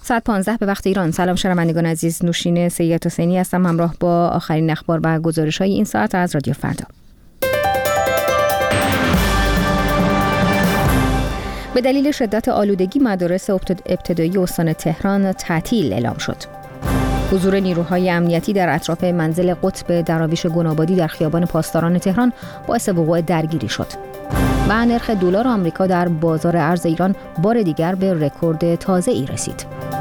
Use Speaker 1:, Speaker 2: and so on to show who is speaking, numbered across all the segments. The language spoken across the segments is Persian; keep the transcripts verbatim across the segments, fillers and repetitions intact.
Speaker 1: ساعت پانزده به وقت ایران. سلام شنوندگان عزیز، نوشین سید حسینی هستم همراه با آخرین اخبار و گزارش‌های این ساعت از رادیو فردا. به دلیل شدت آلودگی مدارس ابتدایی استان تهران تعطیل اعلام شد. حضور نیروهای امنیتی در اطراف منزل قطب دراویش گنابادی در خیابان پاسداران تهران باعث وقوع درگیری شد. و نرخ دلار آمریکا در بازار ارز ایران بار دیگر به رکورد تازه‌ای رسید.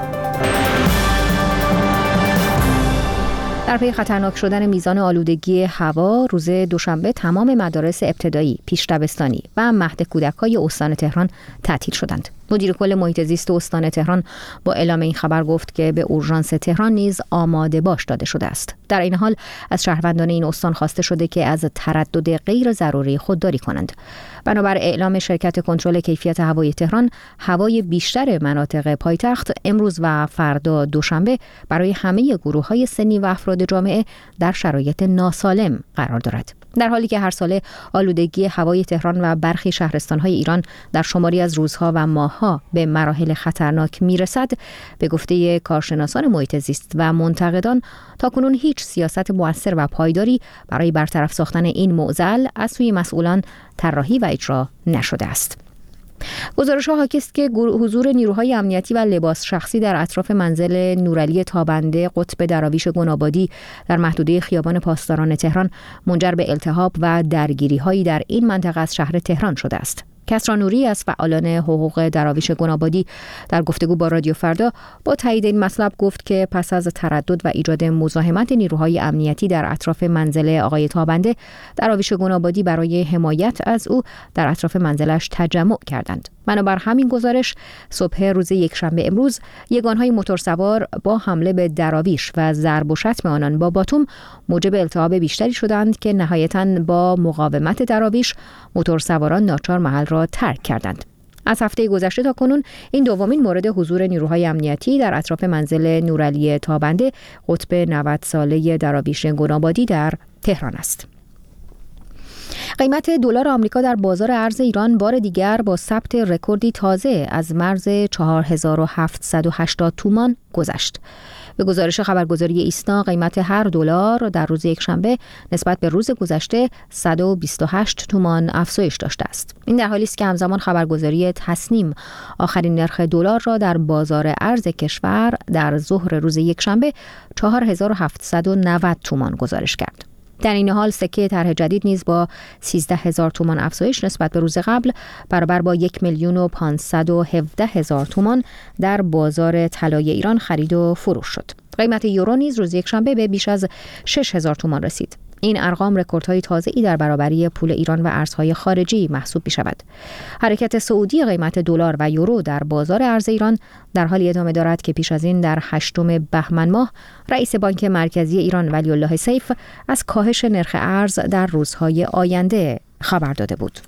Speaker 1: در پی خطرناک شدن میزان آلودگی هوا، روز دوشنبه تمام مدارس ابتدایی، پیش دبستانی و مهد کودک‌های استان تهران تعطیل شدند. مدیر کل محیط زیست استان تهران با اعلام این خبر گفت که به اورژانس تهران نیز آماده باش داده شده است. در این حال از شهروندان این استان خواسته شده که از تردد غیر ضروری خودداری کنند. بنابر اعلام شرکت کنترل کیفیت هوای تهران، هوای بیشتر مناطق پایتخت امروز و فردا دوشنبه برای همه گروه‌های سنی و افراد جامعه در شرایط ناسالم قرار دارد. در حالی که هر ساله آلودگی هوای تهران و برخی شهرستان‌های ایران در شماری از روزها و ماه‌ها به مراحل خطرناک میرسد، به گفته کارشناسان محیط زیست و منتقدان تاکنون هیچ سیاست مؤثر و پایداری برای برطرف ساختن این معضل از سوی مسئولان طراحی و اجرا نشده است. گزارش‌ها حاکی است که حضور نیروهای امنیتی و لباس شخصی در اطراف منزل نورعلی تابنده قطب دراویش گنابادی در محدوده خیابان پاسداران تهران منجر به التهاب و درگیری‌هایی در این منطقه از شهر تهران شده است. کسری نوری از فعالان حقوق دراویش گنابادی در گفتگو با رادیو فردا با تایید این مطلب گفت که پس از تردد و ایجاد مزاحمت نیروهای امنیتی در اطراف منزل آقای تابنده، دراویش گنابادی برای حمایت از او در اطراف منزلش تجمع کردند. بنابر همین گزارش، صبح روز یکشنبه امروز یگانهای موتورسوار با حمله به دراویش و ضرب و شتم آنان با باتوم موجب التهاب بیشتری شدند که نهایتاً با مقاومت دراویش موتورسواران ناچار محل را ترک کردند. از هفته گذشته تا کنون این دومین مورد حضور نیروهای امنیتی در اطراف منزل نورعلی تابنده قطب نود ساله دراویش گنابادی در تهران است. قیمت دلار آمریکا در بازار ارز ایران بار دیگر با ثبت رکوردی تازه از مرز چهار هزار و هفتصد و هشتاد تومان گذشت. به گزارش خبرگزاری ایسنا، قیمت هر دلار در روز یکشنبه نسبت به روز گذشته صد و بیست و هشت تومان افزایش داشته است. این در حالی است که همزمان خبرگزاری تصنیم آخرین نرخ دلار را در بازار ارز کشور در ظهر روز یکشنبه چهار هزار و هفتصد و نود تومان گزارش کرد. در این حال سکه طرح جدید نیز با سیزده هزار تومان افزایش نسبت به روز قبل برابر با یک میلیون و پانصد و هفده هزار تومان در بازار طلای ایران خرید و فروش شد. قیمت یورو نیز روز یکشنبه به بیش از شش هزار تومان رسید. این ارقام رکوردهای تازه‌ای در برابری پول ایران و ارزهای خارجی محسوب می‌شود. حرکت صعودی قیمت دلار و یورو در بازار ارز ایران در حالی ادامه دارد که پیش از این در هشتم بهمن ماه رئیس بانک مرکزی ایران ولی الله سیف از کاهش نرخ ارز در روزهای آینده خبر داده بود.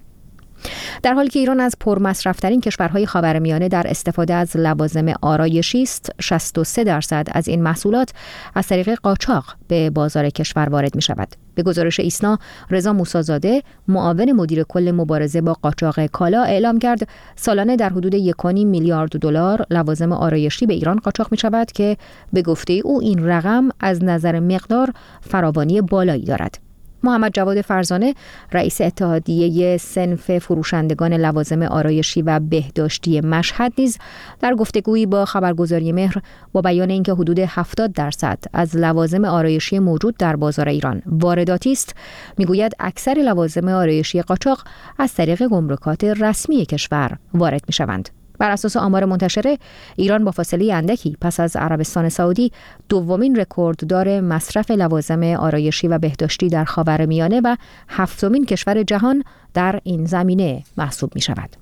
Speaker 1: در حالی که ایران از پرمصرف‌ترین کشورهای خاورمیانه در استفاده از لوازم آرایشی است، شصت و سه درصد از این محصولات از طریق قاچاق به بازار کشور وارد می شود. به گزارش ایسنا، رضا موسی‌زاده، معاون مدیر کل مبارزه با قاچاق کالا، اعلام کرد سالانه در حدود یک و نیم میلیارد دلار لوازم آرایشی به ایران قاچاق می شود که به گفته او این رقم از نظر مقدار فراوانی بالایی دارد. محمد جواد فرزانه، رئیس اتحادیه صنف فروشندگان لوازم آرایشی و بهداشتی مشهد، نیز در گفتگویی با خبرگزاری مهر با بیان اینکه حدود هفتاد درصد از لوازم آرایشی موجود در بازار ایران وارداتی است، میگوید اکثر لوازم آرایشی قاچاق از طریق گمرکات رسمی کشور وارد میشوند. بر اساس آمار منتشره، ایران با فاصله اندکی پس از عربستان سعودی دومین رکورددار مصرف لوازم آرایشی و بهداشتی در خاورمیانه و هفتمین کشور جهان در این زمینه محسوب می شود.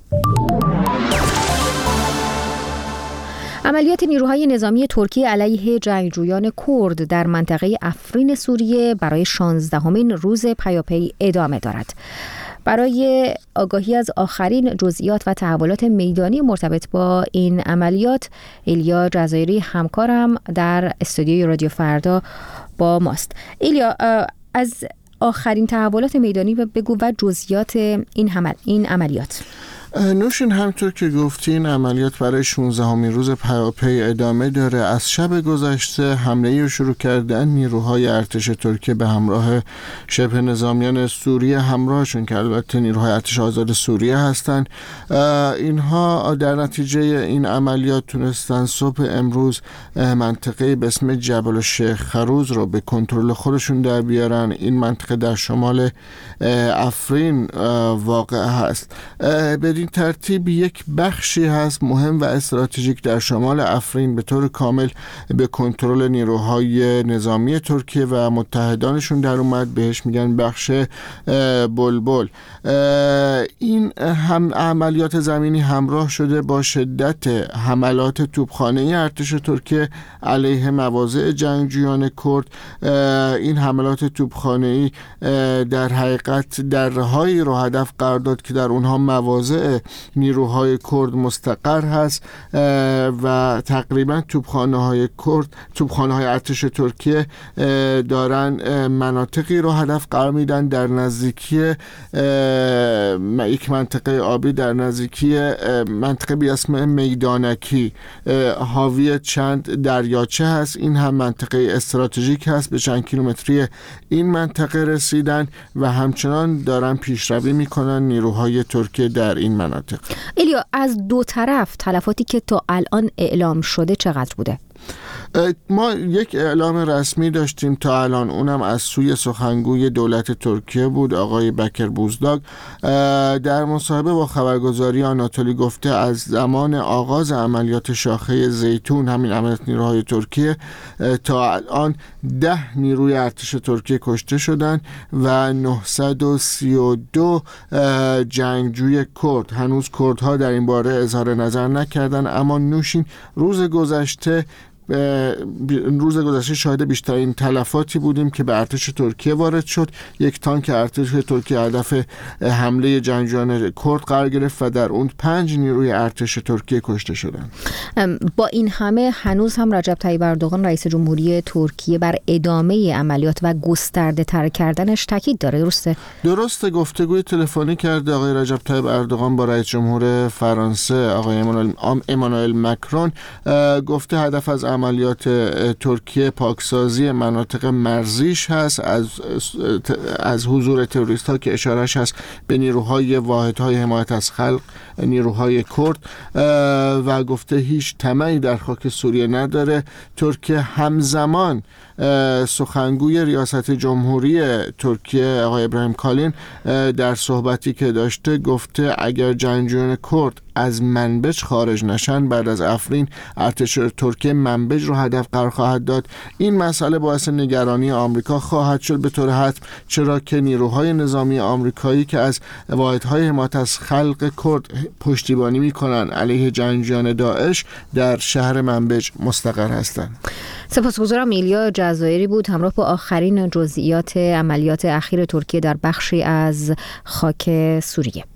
Speaker 1: عملیات نیروهای نظامی ترکیه علیه جنگجویان کرد در منطقه افرین سوریه برای شانزدهمین روز پیاپی ادامه دارد. برای آگاهی از آخرین جزئیات و تحولات میدانی مرتبط با این عملیات، ایلیا جزایری همکارم در استودیوی رادیو فردا با ماست. ایلیا، از آخرین تحولات میدانی بگو و جزئیات این عمل این عملیات.
Speaker 2: نوشین، همطور که گفتین عملیات برای شانزدهمین روز پیاپی ادامه داره. از شب گذشته حمله‌ای رو شروع کردن نیروهای ارتش ترکیه به همراه شبه نظامیان سوریه همراهشون که البته نیروهای ارتش آزاد سوریه هستن. اینها در نتیجه این عملیات تونستن صبح امروز منطقه به اسم جبل الشیخ خروز رو به کنترل خودشون در بیارن. این منطقه در شمال افرین واقع هست. بدین ترتیب یک بخشی هست مهم و استراتژیک در شمال افرین به طور کامل به کنترل نیروهای نظامی ترکیه و متحدانشون در اومد. بهش میگن بخش بلبل. این هم عملیات زمینی همراه شده با شدت حملات توپخانه‌ای ارتش ترکیه علیه مواضع جنگجویان کرد. این حملات توپخانه‌ای در حقیقت درهایی رو هدف قرار داد که در اونها مواضع نیروهای کرد مستقر هست و تقریبا توپخانه‌های کرد توپخانه‌های ارتش ترکیه دارن مناطقی رو هدف قرار میدن در نزدیکی یک منطقه آبی در نزدیکی منطقه به اسم میدانکی حاوی چند دریاچه هست. این هم منطقه استراتژیک هست. به چند کیلومتری این منطقه رسیدن و همچنان دارن پیشروی میکنن نیروهای ترکیه در این مناطق.
Speaker 1: ایلیا، از دو طرف تلفاتی که تا الان اعلام شده چقدر بوده؟
Speaker 2: ما یک اعلام رسمی داشتیم تا الان، اونم از سوی سخنگوی دولت ترکیه بود، آقای بکر بوزداگ. در مصاحبه با خبرگزاری آناتولی گفته از زمان آغاز عملیات شاخه زیتون، همین عملیات نیروهای ترکیه، تا الان ده نیروی ارتش ترکیه کشته شدن و نهصد و سی و دو جنگجوی کرد. هنوز کردها در این باره اظهار نظر نکردن، اما نوشین روز گذشته روز گذشته شاهد بیشترین تلفاتی بودیم که به ارتش ترکیه وارد شد. یک تانک ارتش ترکیه هدف حمله جنگجویان کرد قرار گرفت و در اون پنج نیروی ارتش ترکیه کشته شدند.
Speaker 1: با این همه هنوز هم رجب طیب اردوغان رئیس جمهوری ترکیه بر ادامه عملیات و گسترده تر کردنش تاکید داره، درسته؟
Speaker 2: درسته. گفتگوی تلفنی کرده آقای رجب طیب اردوغان با رئیس جمهور فرانسه آقای امانوئل مکرون. گفته هدف از عملیات ترکیه پاکسازی مناطق مرزیش هست از از حضور تروریست ها که اشارهش هست به نیروهای واحدهای حمایت از خلق، نیروهای کرد، و گفته هیچ طمعی در خاک سوریه نداره. ترکیه همزمان سخنگوی ریاست جمهوری ترکیه آقای ابراهیم کالین در صحبتی که داشته گفته اگر جنگجویان کرد از منبج خارج نشن بعد از افرین، ارتش ترکیه منبج رو هدف قرار خواهد داد. این مسئله باعث نگرانی آمریکا خواهد شد به طور حتم، چرا که نیروهای نظامی آمریکایی که از واحدهای حمایت از خلق کرد پشتیبانی میکنن علیه جنگجویان داعش در شهر منبج مستقر هستند.
Speaker 1: سپاسگزارم. ایلیا جزایری بود همراه با آخرین جزئیات عملیات اخیر ترکیه در بخشی از خاک سوریه.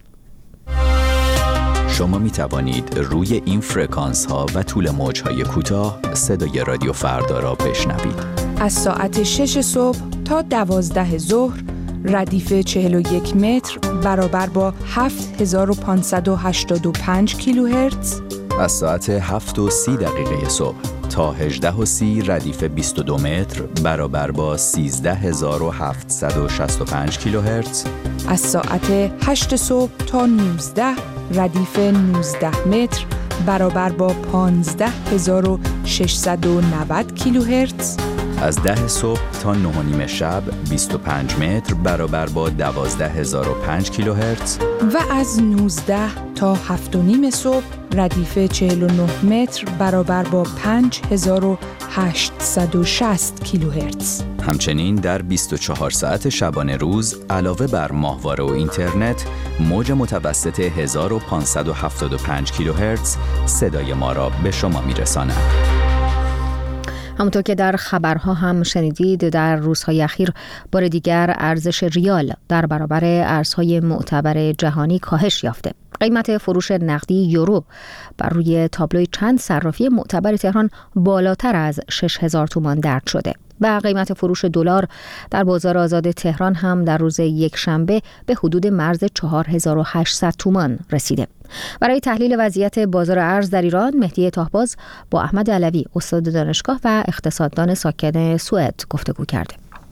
Speaker 3: شما می توانید روی این فرکانس ها و طول موج های کوتاه صدای رادیو فردا را بشنوید.
Speaker 4: از ساعت شش صبح تا دوازده ظهر ردیف چهل و یک متر برابر با هفت هزار و پانصد و هشتاد و پنج کیلوهرتز.
Speaker 3: از ساعت هفت و سی دقیقه صبح تا هجده و سی ردیف بیست و دو متر برابر با سیزده هزار و هفتصد و شصت و پنج کیلوهرتز.
Speaker 4: از ساعت هشت صبح تا نوزده ردیف نوزده متر برابر با پانزده هزار و ششصد و نود کیلوهرتز.
Speaker 3: از ده صبح تا نه و نیم شب بیست و پنج متر برابر با دوازده هزار و پنج کیلوهرتز.
Speaker 4: و از نوزده تا هفت و نیم صبح ردیف چهل و نه متر برابر با پنج هزار و هشتصد و شصت کیلوهرتز.
Speaker 3: همچنین در بیست و چهار ساعت شبانه روز علاوه بر ماهواره و اینترنت، موج متوسط هزار و پانصد و هفتاد و پنج کیلوهرتز صدای ما را به شما میرساند.
Speaker 1: همونطور که در خبرها هم شنیدید، در روزهای اخیر بار دیگر ارزش ریال در برابر ارزهای معتبر جهانی کاهش یافته. قیمت فروش نقدی یورو بر روی تابلوی چند صرافی معتبر تهران بالاتر از شش هزار تومان درج شده. و قیمت فروش دلار در بازار آزاد تهران هم در روز یک شنبه به حدود مرز چهار هزار و هشتصد تومان رسیده. برای تحلیل وضعیت بازار ارز در ایران، مهدی طاهباز با احمد علوی استاد دانشگاه و اقتصاددان ساکن سوئد گفتگو کرده.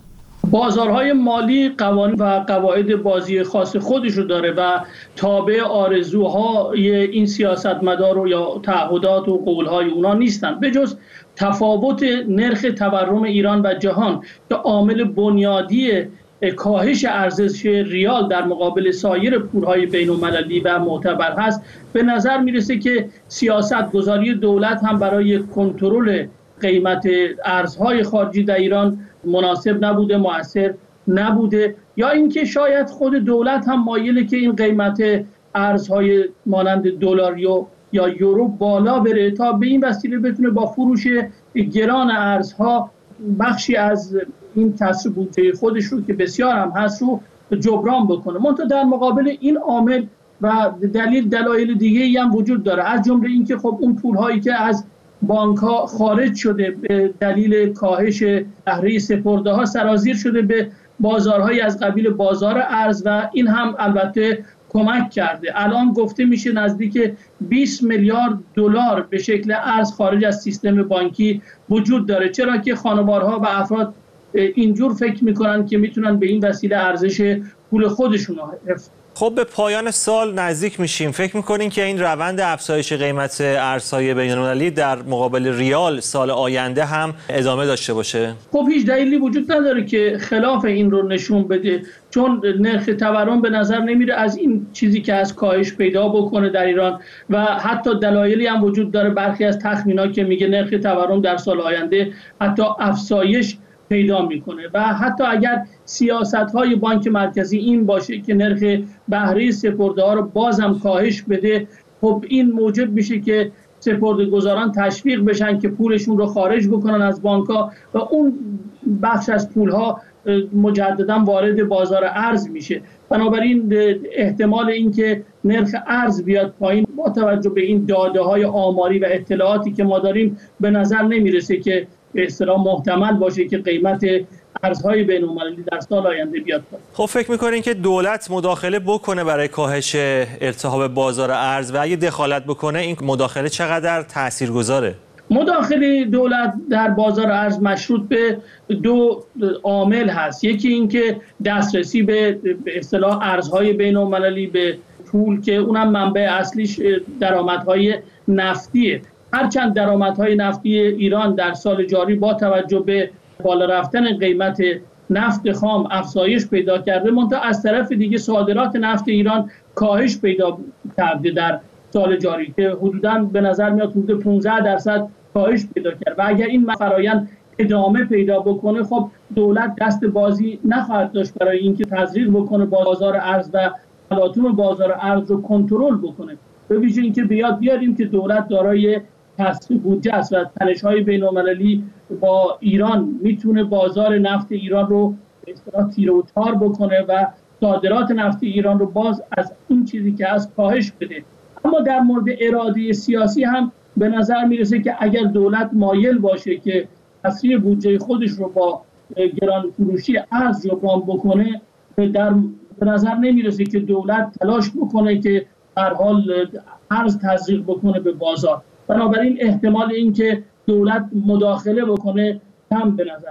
Speaker 5: بازارهای مالی قوانین و قواعد بازی خاص خودش رو داره و تابع آرزوهای این سیاستمدار و یا تعهدات و قولهای اونا نیستن، به جز تفاوت نرخ تورم ایران و جهان که عامل بنیادی کاهش ارزش ریال در مقابل سایر پولهای بین‌المللی و معتبر هست. به نظر میرسه که سیاست گذاری دولت هم برای کنترل قیمت ارزهای خارجی در ایران مناسب نبوده، مؤثر نبوده، یا اینکه شاید خود دولت هم مایله که این قیمت ارزهای مانند دلار یا یورو بالا بره تا به این وسیله بتونه با فروش گران ارزها بخشی از این کسر بودجه خودش رو که بسیار هم هست رو جبران بکنه. منتها در مقابل این عامل و دلیل دلایل دیگه ای هم وجود داره، از جمله اینکه خب اون پولهایی که از بانک ها خارج شده به دلیل کاهش بهره سپرده ها سرازیر شده به بازارهای از قبیل بازار ارز و این هم البته کمک کرده. الان گفته میشه نزدیک بیست میلیارد دلار به شکل ارز خارج از سیستم بانکی وجود داره، چرا که خانوارها و افراد اینجور فکر میکنن که میتونن به این وسیله ارزش پول خودشون حفظ.
Speaker 6: خب به پایان سال نزدیک میشیم، فکر میکنین که این روند افزایش قیمت ارزهای بین‌المللی در مقابل ریال سال آینده هم ادامه داشته باشه؟
Speaker 5: خب هیچ دلیلی وجود نداره که خلاف این رو نشون بده، چون نرخ تورم به نظر نمیره از این چیزی که از کاهش پیدا بکنه در ایران و حتی دلایلی هم وجود داره. برخی از تخمینا که میگه نرخ تورم در سال آینده حتی افزایش پیدا میکنه و حتی اگر سیاست‌های بانک مرکزی این باشه که نرخ بهره سپرده‌ها رو بازم کاهش بده، خب این موجب میشه که سپرده‌گذاران تشویق بشن که پولشون رو خارج بکنن از بانک‌ها و اون بخش از پول‌ها مجددا وارد بازار ارز میشه. بنابراین احتمال اینکه نرخ ارز بیاد پایین با توجه به این داده‌های آماری و اطلاعاتی که ما داریم به نظر نمیرسه که به اصطلاح محتمل باشه که قیمت ارزهای بین‌المللی در سال آینده بیاد پایین.
Speaker 6: خب فکر می‌کنین که دولت مداخله بکنه برای کاهش التهاب بازار ارز و اگه دخالت بکنه این مداخله چقدر تاثیرگذاره؟
Speaker 5: مداخله دولت در بازار ارز مشروط به دو عامل هست. یکی اینکه دسترسی به به اصطلاح ارزهای بین‌المللی به پول که اونم منبع اصلیش درآمدهای نفتیه. هرچند درآمدهای نفتی ایران در سال جاری با توجه به بالا رفتن قیمت نفت خام افزایش پیدا کرده، منتها از طرف دیگه صادرات نفت ایران کاهش پیدا کرده در سال جاری که حدوداً به نظر میاد حدود پانزده درصد کاهش پیدا کرد و اگر این فرآیند ادامه پیدا بکنه خب دولت دست بازی نخواهد داشت برای اینکه تزریق بکنه بازار ارز و تلاطم بازار ارز رو کنترل بکنه. به ویژه اینکه بیاد بیاریم که دولت دارای کسر بودجه است و تنش‌های بین‌المللی با ایران میتونه بازار نفت ایران رو به اصطلاح تیره و تار بکنه و صادرات نفت ایران رو باز از این چیزی که از کاهش بده. اما در مورد اراده سیاسی هم به نظر میرسه که اگر دولت مایل باشه که کسری بودجه خودش رو با گران فروشی ارز جبران بکنه، در به نظر نمیرسه که دولت تلاش بکنه که در حال ارز تزریق بکنه به بازار. بنابراین احتمال این که دولت مداخله بکنه کم به نظر.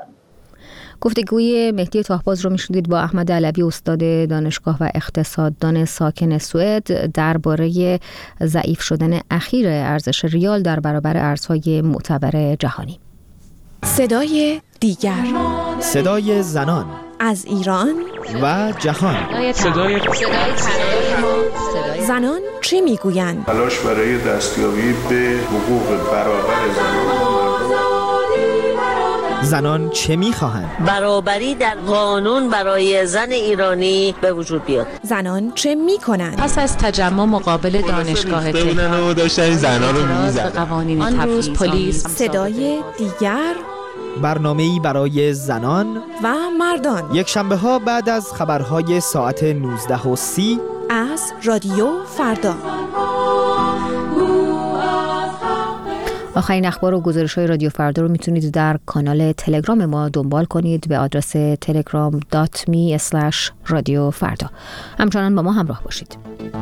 Speaker 1: گفتگوی مهدی طاهباز رو میشنیدید با احمد علوی استاد دانشگاه و اقتصاددان ساکن سوئد درباره ضعیف شدن اخیر ارزش ریال در برابر ارزهای معتبر جهانی.
Speaker 7: صدای دیگر،
Speaker 8: صدای زنان
Speaker 7: از ایران
Speaker 8: و جهان.
Speaker 9: صدای
Speaker 7: زنان چه میگویند؟
Speaker 10: تلاش برای دستیابی به حقوق برابر زنان.
Speaker 8: زنان چه میخواهند؟
Speaker 11: برابری در قانون برای زن ایرانی به وجود بیاد.
Speaker 7: زنان چه میکنند؟
Speaker 9: پس از تجمع مقابل دانشگاه تهران
Speaker 12: داشتن زنان رو میزدن.
Speaker 9: قوانین تبعیض پلیس.
Speaker 7: صدای دیگر،
Speaker 8: برنامه‌ای برای زنان
Speaker 7: و مردان،
Speaker 8: یک شنبه ها بعد از خبرهای ساعت نوزده و سی
Speaker 7: از رادیو فردا.
Speaker 1: آخرین اخبار و گزارش‌های رادیو فردا رو میتونید در کانال تلگرام ما دنبال کنید به آدرس تلگرام دات می اسلش رادیو فردا. همچنان با ما همراه باشید.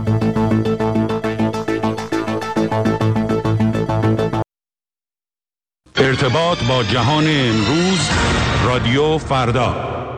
Speaker 12: ارتباط با جهان امروز، رادیو فردا.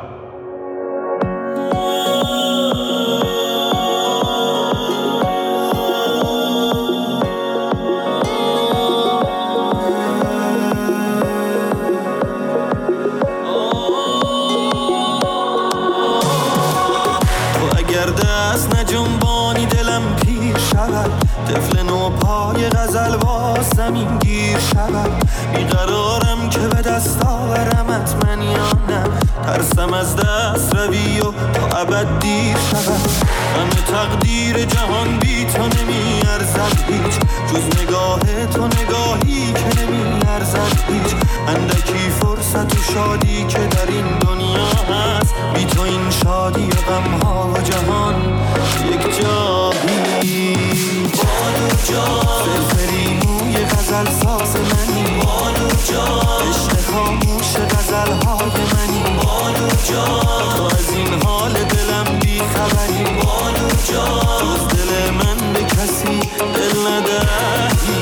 Speaker 13: طفل نو پای غزل با زمین گیر شود، بیقرارم که به دست آورمت من یا نه، ترسم از دست روی و تا ابد دیر شود. همه تقدیر جهان بی تو نمی ارزد هیچ، جز نگاه تو نگاهی که نمی ارزد هیچ. اندکی فرصت و شادی که در این دنیا هست، بی تو این شادی و غمها و جهان یک جایی. بانو جان فرفری موی غزل ساز منی، بانو جان عشق خاموش غزل های منی، بانو جان تو از این حال دلم بی خبری، بانو جان جز دل من به کسی دل ندهی.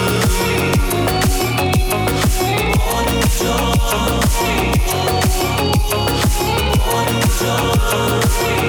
Speaker 13: بانو جان بانو جان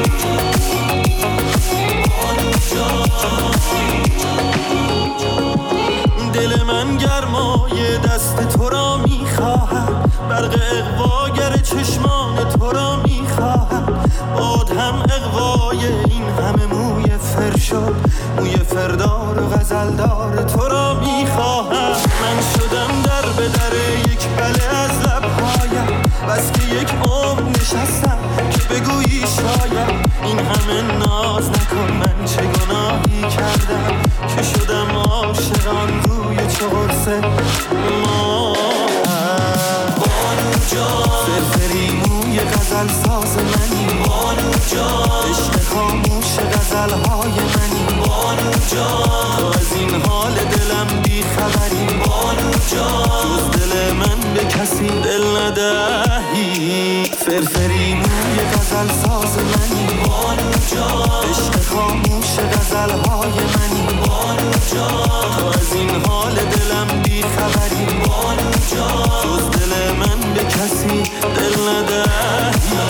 Speaker 13: دل من گرمای دست تو را میخواهد، برق اغواگر چشمان تو را میخواهد، باد هم اغوای این همه موی فرشاد، موی فردار و غزلدار تو را میخواهد. من شدم در به در یک بله از لبهایم، بس که یک عمر نشستم که بگویی شاید این همه ناز نکن، من چه گناهی کردم که شدم عاشقان روی چه قرص ما. بانو جان فرفری موی غزل ساز منی، بانو جان عشق خاموش غزل های منی، بانو جان تو از این حال دلم بی خبری، بانو جان جز دل من به کسی دل ندهی. فرفری موی غزل ساز منی، بانو جان عشق خاموش غزل های منی، بانو جان تو از این حال دلم بی خبری، بانو جان جز دل من به کسی دل ندهی.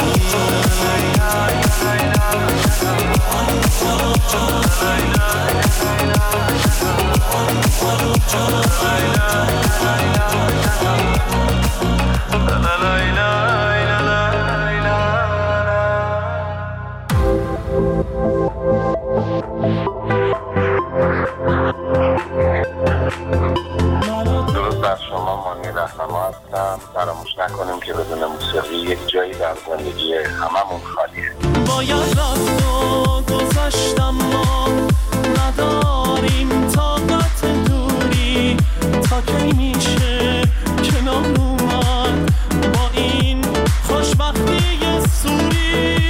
Speaker 10: درود بر شما، مانی رهنما هستم. فراموش نکنیم که بدون موسیقی یک جایی در زندگی هممون خالیه.
Speaker 13: باید رفت و گذشتم، ما نداریم طاقت دوری، تا کی میشه کنار اومد با این خوشبختی سوری.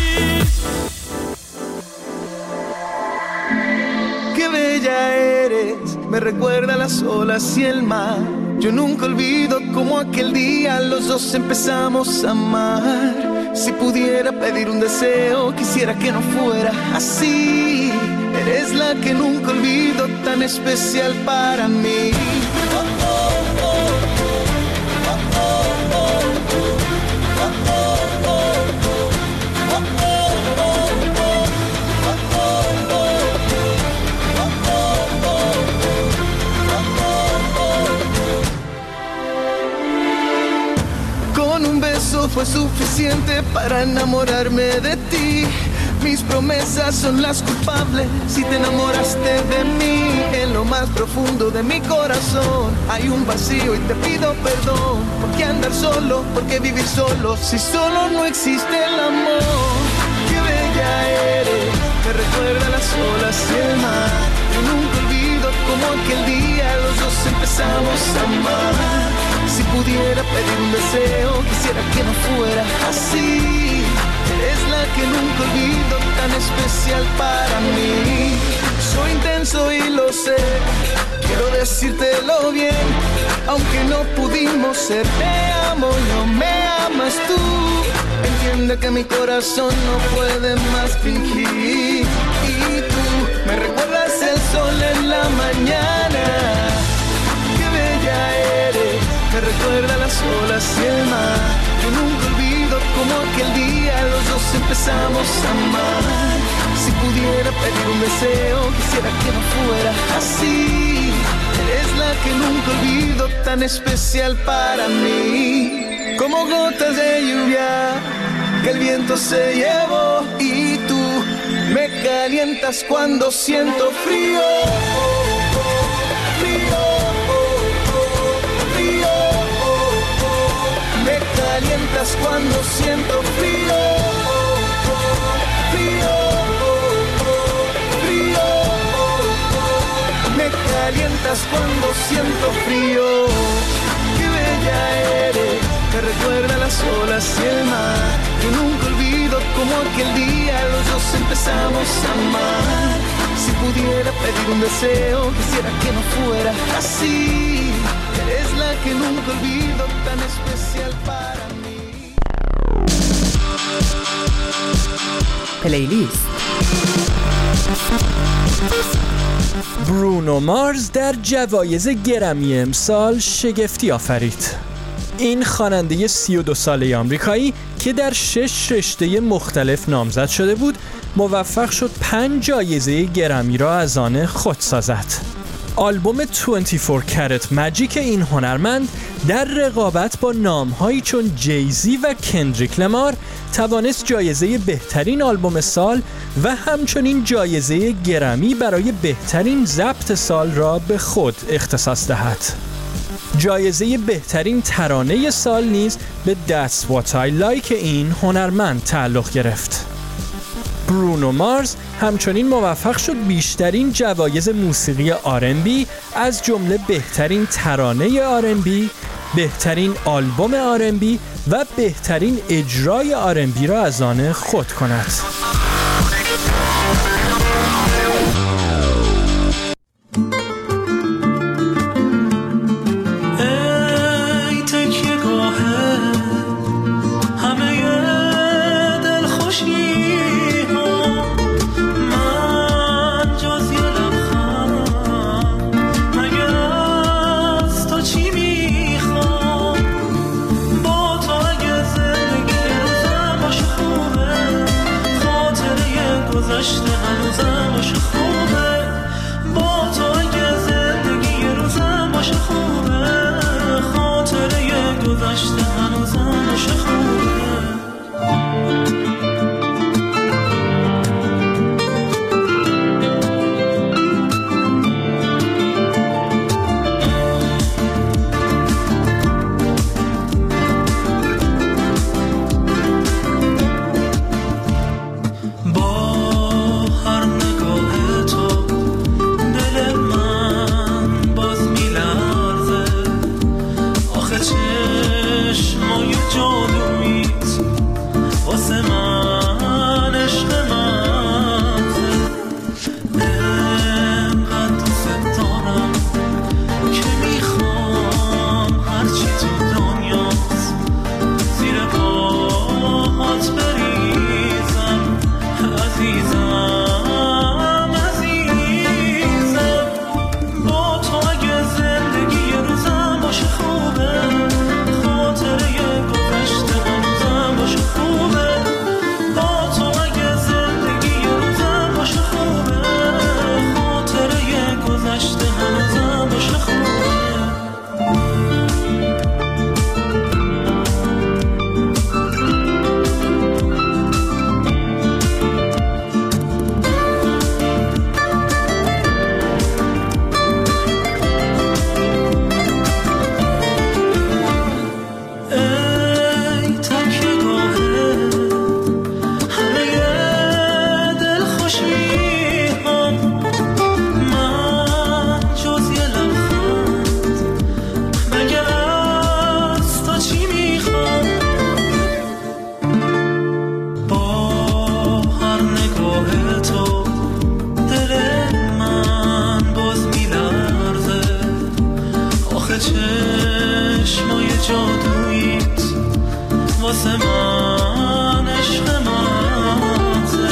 Speaker 14: Qué bella eres, me recuerda las olas y el mar. Yo nunca olvido como aquel día los dos empezamos a amar. Si pudiera pedir un deseo, quisiera que no fuera así. Eres la que nunca olvido, tan especial para mí. Fue suficiente para enamorarme de ti. Mis promesas son las culpables si te enamoraste de mí. En lo más profundo de mi corazón hay un vacío y te pido perdón. ¿Por qué andar solo? ¿Por qué vivir solo? Si solo no existe el amor. Qué bella eres, me recuerda las olas y el mar. Yo nunca olvido como aquel día los dos empezamos a amar. Si pudiera pedir un deseo, quisiera que no fuera así. Eres la que nunca olvido, tan especial para mí. Soy intenso y lo sé, Quiero decírtelo bien, aunque no pudimos ser. Te amo, no me amas tú. Entiende que mi corazón no puede más fingir. Y tú me recuerdas el sol en la mañana. Qué bella eres, me recuerda las olas y el mar. Yo nunca olvido como aquel día los dos empezamos a amar. Si pudiera pedir un deseo, quisiera que no fuera así. Eres la que nunca olvido, tan especial para mí. Como gotas de lluvia que el viento se llevó. Y tú me calientas cuando siento frío. Frío, frío. Me calientas cuando siento frío. Frío, frío. Me calientas cuando siento frío. Qué bella eres, me recuerda las olas y el mar. Yo nunca olvido como aquel día los dos empezamos a amar. Si pudiera pedir un deseo, quisiera que no fuera así. Eres la que nunca olvido, tan especial para mí.
Speaker 8: پلیلیست. برونو مارز در جوایز گرمی امسال شگفتی آفرید. این خواننده سی و دو ساله آمریکایی که در شش رشته مختلف نامزد شده بود، موفق شد پنج جایزه گرمی را از آن خود سازد. آلبوم بیست و چهار کرت ماجیک این هنرمند در رقابت با نام‌هایی چون جیزی و کندریک لمار توانست جایزه بهترین آلبوم سال و همچنین جایزه گرمی برای بهترین ضبط سال را به خود اختصاص دهد. جایزه بهترین ترانه سال نیز به That's What I Like این هنرمند تعلق گرفت. برونو مارز همچنین موفق شد بیشترین جوایز موسیقی آر ان بی از جمله بهترین ترانه آر ان بی، بهترین آلبوم آر ان بی و بهترین اجرای آر ان بی را از آن خود کند.
Speaker 13: چشمای جادوییت واسه من عشق مغزه،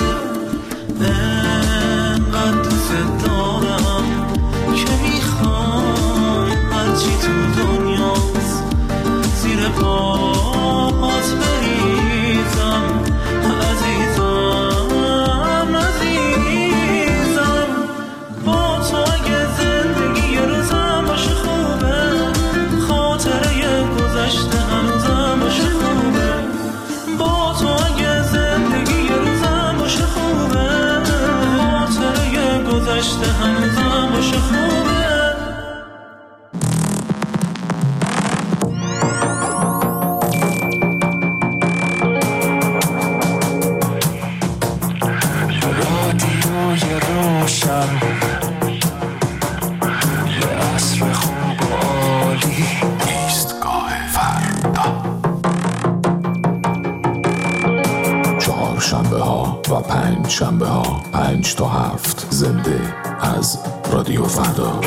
Speaker 13: انقدر دوست دارم که میخوام هرچی تو دنیاست زیر پاهات بریزم. عزیزم عزیزم با تو اگه زندگی یه روزم باشه خوبه، خاطره گذشته هنوزم باشه خوبه. با تو اگه زندگی یه روزم باشه خوبه، خاطره گذشته هنوزم باشه خوبه.
Speaker 15: و پنج شنبه ها پنج تا هفت زنده از رادیو فردا.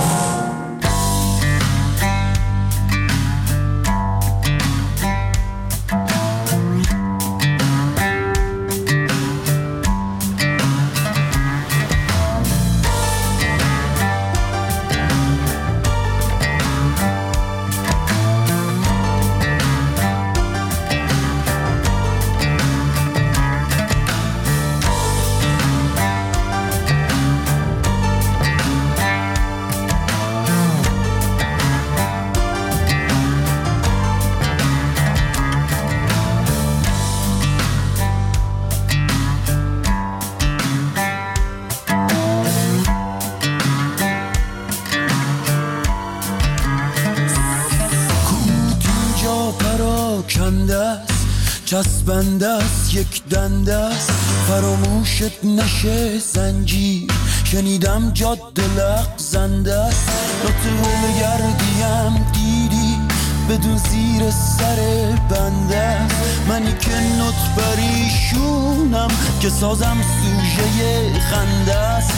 Speaker 13: چسبنده است یک دنده است فراموشت نشه زنجیر، شنیدم جاده لغزنده است. لطفه گردیم دیدی بدون زیر سر بنده است، منی که نط پریشونم که سازم سوژه خنده است.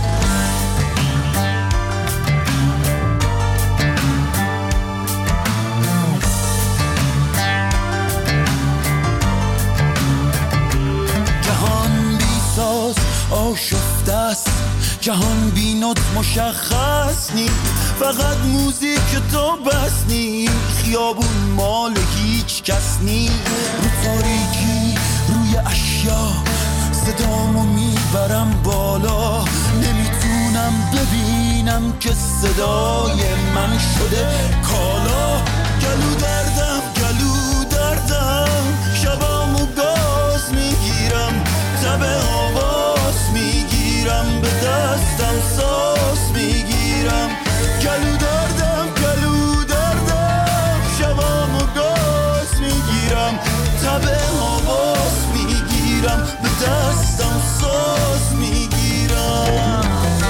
Speaker 13: آشفته است جهان بی نوت مشخص نی، فقط موزیک تو بس نی، خیابون مال هیچ کس نی. رو تاریکی روی اشیا صدامو میبرم بالا، نمیتونم ببینم که صدای من شده کالا. گلو دردم گلو دردم شبامو گاز میگیرم، تب آواز میگیرم، به دستم ساز میگیرم. گلو دردم گلو دردم شبامو گاز میگیرم، تب آواز میگیرم، به دستم ساز میگیرم.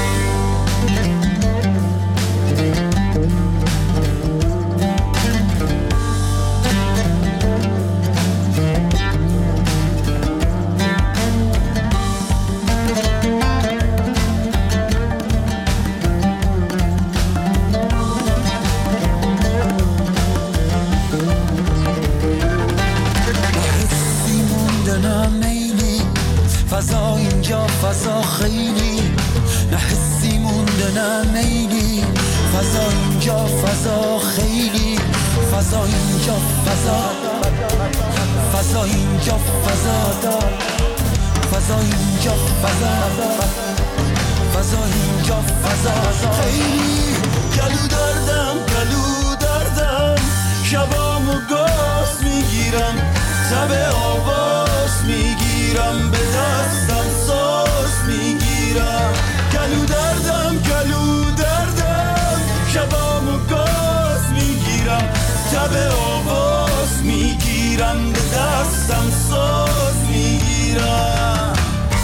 Speaker 13: فضا اینجا فضا خیلی نه حسی مونده نه میلی، فضا اینجا فضا خیلی، فضا اینجا فضا، فضا اینجا فضا، فضا اینجا فضا، فضا اینجا فضا خیلی. گلو دردم گلو دردم شبامو گاز میگیرم، تب آواز میگیرم، به دستم ساز میگیرم. گلو دردم گلو دردم شبامو گاز میگیرم، تب آواز میگیرم، به دستم ساز میگیرم.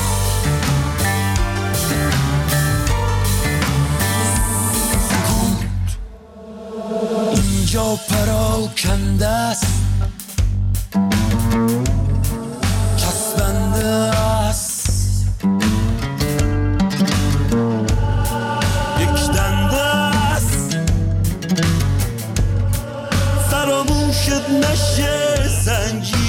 Speaker 13: اینجا پراکنده است چسبنده است یک دنده است عشقت نشه سنگین